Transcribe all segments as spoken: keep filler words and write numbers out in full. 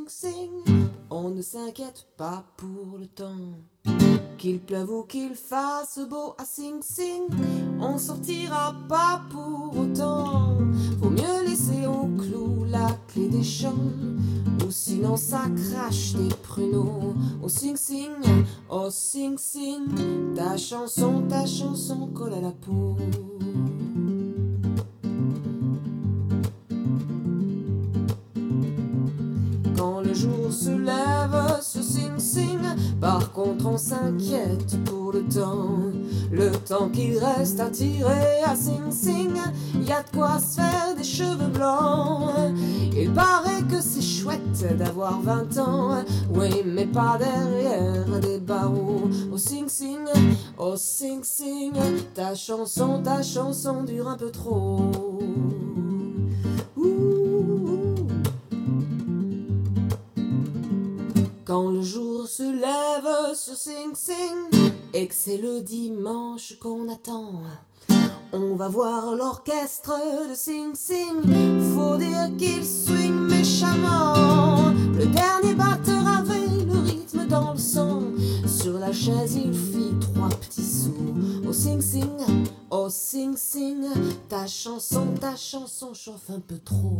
Sing Sing. On ne s'inquiète pas pour le temps, qu'il pleuve ou qu'il fasse beau à Sing Sing, on sortira pas pour autant. Vaut mieux laisser au clou la clé des champs, ou sinon ça crache des pruneaux. Oh Sing Sing, oh Sing Sing, ta chanson, ta chanson colle à la peau. Quand le jour se lève sur Sing Sing, par contre on s'inquiète pour le temps. Le temps qu'il reste à tirer à Sing Sing, y a de quoi se faire des cheveux blancs. Il paraît que c'est chouette d'avoir vingt ans, oui mais pas derrière des barreaux. Oh Sing Sing, oh Sing Sing, ta chanson, ta chanson dure un peu trop. Quand le jour se lève sur Sing Sing et que c'est le dimanche qu'on attend, on va voir l'orchestre de Sing Sing. Faut dire qu'il swing méchamment. Le dernier batteur avait le rythme dans le sang. Sur la chaise il fit trois petits sauts. Oh Sing Sing, oh Sing Sing, ta chanson, ta chanson chauffe un peu trop.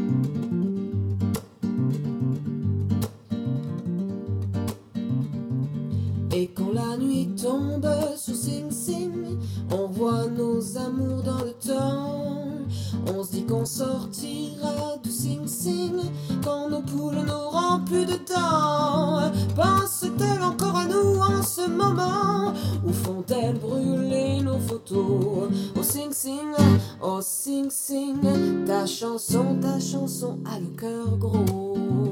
Et quand la nuit tombe sur Sing Sing, on voit nos amours dans le temps. On se dit qu'on sortira de Sing Sing quand nos poules n'auront plus de temps. Pense-t-elle encore à nous en ce moment, ou font-elles brûler nos photos? Oh Sing Sing, oh Sing Sing, ta chanson, ta chanson a le cœur gros.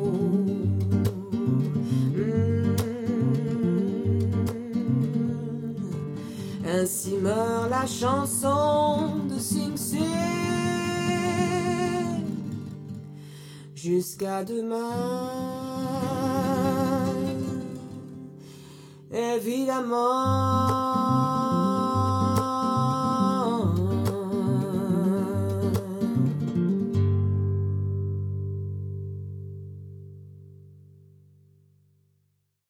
Ainsi meurt la chanson de Sing Sing. Jusqu'à demain, évidemment.